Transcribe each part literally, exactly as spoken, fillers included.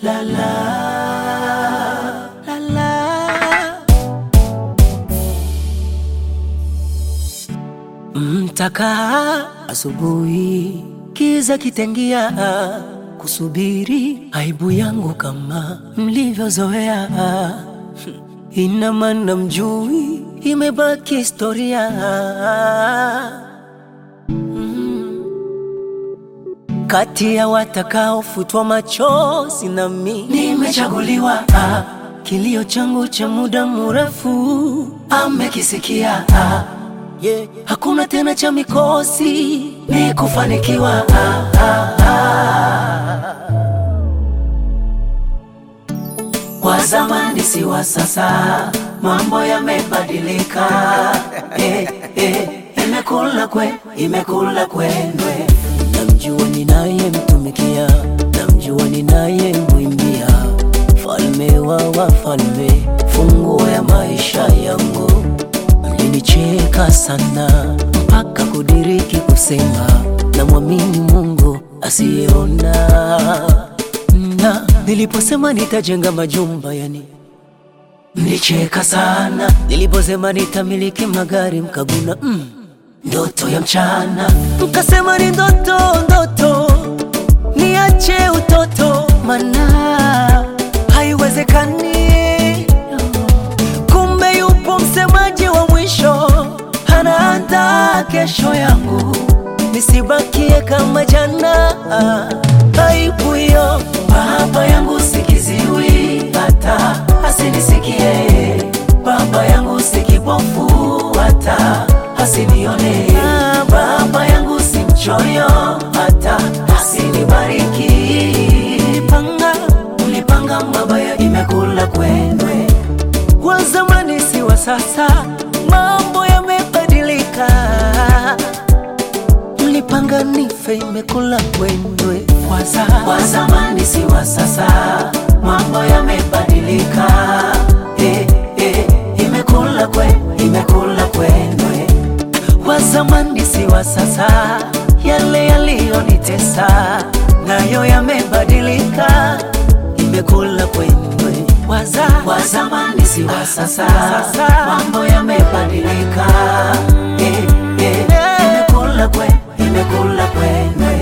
la la la la. Mtaka asubuhi kiza kitengia, kusubiri aibu yangu kama mlivyozoea. Ina maana mjui, imebaki historia. mm. Kati ya watakao futwa machozi na mimi nimechaguliwa. ah. Kilio changu cha muda mrefu amekisikia. ah. yeah. Hakuna tena cha mikosi, ni kufanikiwa. ah, ah, ah. Kwa zamani si wa sasa, mambo yamebadilika. eh, eh, imekula kwe, imekula kwenwe. Namjua ninaye mtumikia, namjua ninaye mwimbia, falme wa wafalme, funguo ya maisha yangu. Mlinicheka sana mpaka kudiriki kusema namwamini Mungu asiyeona. Na niliposema nitajenga majumba, yani mlicheka sana. Niliposema nitamiliki magari, mkaguna mm, ndoto ya mchana. Mkasema ni ndoto, ndoto, niache utoto, mana haiwezekani. Kumbe yupo msemaji wa mwisho, anaandaa kesho yangu, nisibakie kama jana. Aibu hiyo baba yangu sikiziwi, hata asinisikie. Baba yangu sikipofu, hata asinione. Baba yangu simchoyo, hata asinibariki. Mlipanga, mlipanga mabaya, imekula kwenwe. Wa zamani si wa sasa, mambo yamebadilika. Mlipanga nife, imekula kwenwe. Wa zamani si wa sasa, mambo yamebadilika. eh, eh, imekula kwe, imekula kwenwe. Wa zamani si wa sasa, yale yaliyonitesa nayo yamebadilika, imekula kwenwe. Wa zamani si wa sasa, mambo yamebadilika. eh, eh, imekula kwe, imekula kwenwe.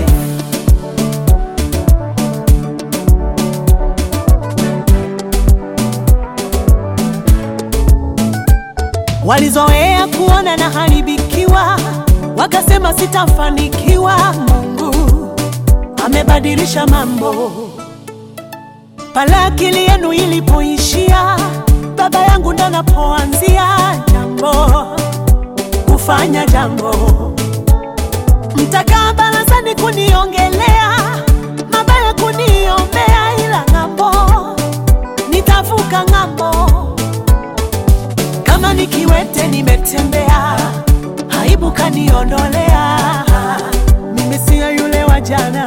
Walizoea kuona na haribikiwa, wakasema sitafanikiwa. Mungu amebadilisha mambo. Pale akili yenu ilipoishia, baba yangu ndo anapoanzia jambo, kufanya jambo. Mtakaa barazani kuniongelea mabaya, kuniombea, ila ng'ambo nitavuka ng'ambo. Kama nikiwete nimetembea, aibu kaniondolea. Mimi siyo yule wa jana.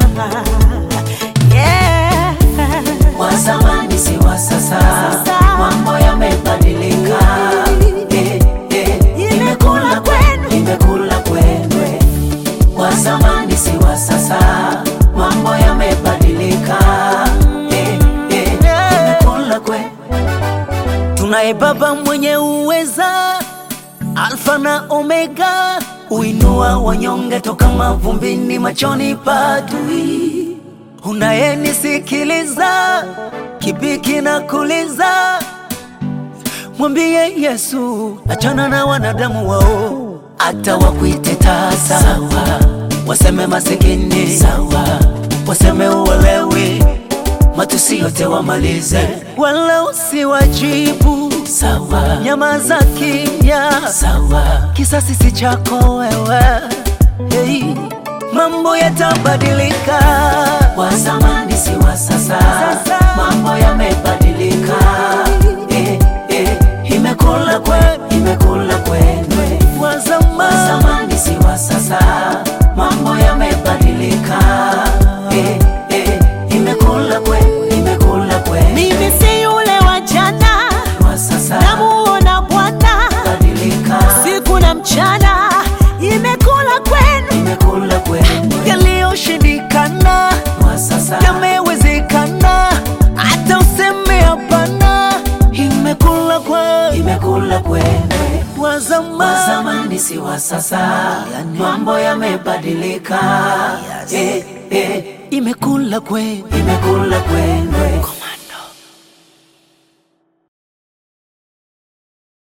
yeah. Wa zamani si wa sasa, mambo yamebadilika. eh, eh, imekula kwenwe, imekula kwenwe. Wa zamani si wa sasa, mambo yamebadilika. eh, eh, imekula kwenwe. Tunaye Baba mwenye uweza, Alfa na Omega, uinua wanyonge toka mavumbini, machoni pa adui. Unayenisikiliza, kibiki na kuliza, mwambie Yesu achana na wanadamu wao. Hata wakuite tasa, sawa. Waseme masikini, sawa. Waseme uwelewi, matusi yote wamalize, wala usiwajibu, sawa. Nyamaza kimya, sawa. Kisasi si chako wewe. hey. Mambo yatabadilika. Wa zamani si wa sasa, mambo yamebadilika. eh, eh, imekula kwe, imekula kwenwe. Wa zamani si wa sasa, mambo yamebadilika. eh, eh, imekula kwe, imekula kwenwe. Mimi si yule wa jana, Wa sasa namuona Bwana badilika, siku na mchana, imekula kwenu, imekula kwenwe. Yaliyoshindikana sasa yamewezekana. zamani si wa sasa, mambo yamebadilika. Yes. Eh, eh, imekula kwenu, imekula kwenu.